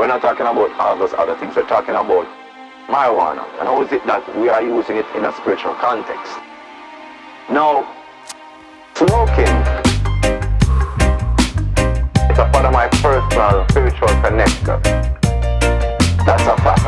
We're not talking about all those other things. We're talking about marijuana. And how is it that we are using it in a spiritual context? Now, smoking is a part of my personal spiritual connection. That's a fact.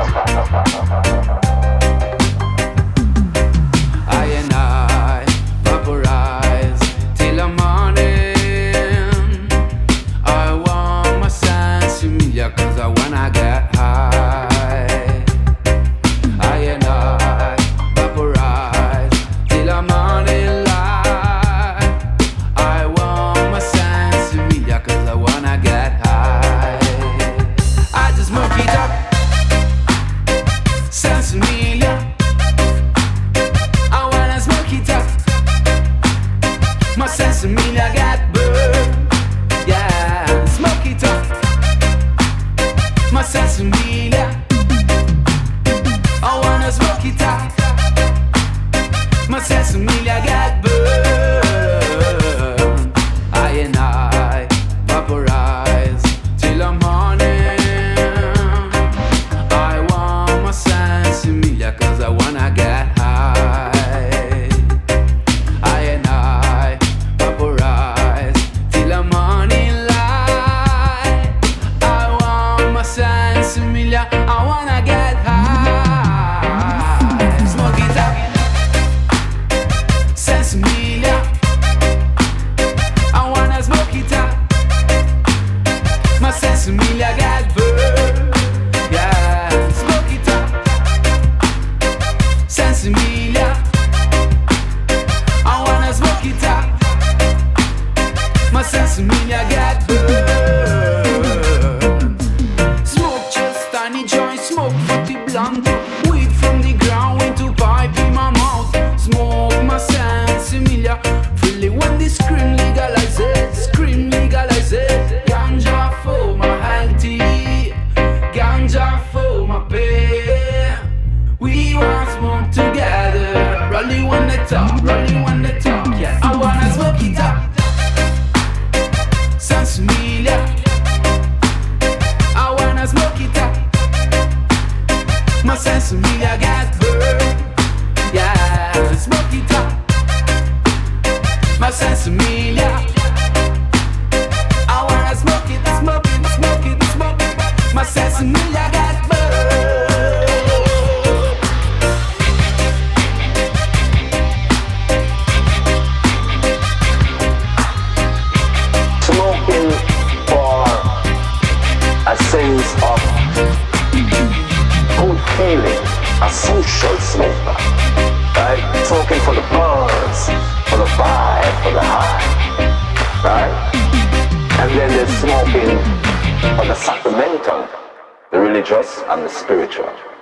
I and I vaporize till the morning. I want my sensimilla cause I wanna get high. I and I vaporize till the morning light. I want my sensimilla cause I wanna get high. I just smoke it up, sensimilla. My sensimilla got burned, yeah, smoke it up. My sensimilla, I wanna smoke it up. My sensimilla got burned. I and I vaporize till the morning. I want my sensimilla cause I wanna get high. I wanna get high. Smoke it up, sensimilla. I wanna smoke it up. My sensimilla got burned, yeah. Smoke it up, sensimilla. I wanna smoke it up. My sensimilla got burned. Smoke 40 blunt, weed from the ground into pipe in my mouth. Smoke my sensimilla, feel it when they scream legalize it, scream legalize it. Ganja for my healthy, ganja for my pain. We want smoke together, rally when they talk, rally when they talk. Yeah, I wanna smoke it up, sensimilla. I wanna smoke it up. My sensimilla got burned, yeah, smoke it up. My sensimilla, I wanna smoke it, smoke it, smoke it, smoke it. My sensimilla got burned. Smoking for a sense of good feeling, a social smoker, right? Smoking for the buzz, for the vibe, for the high, right? And then there's smoking for the sacramental, the religious and the spiritual.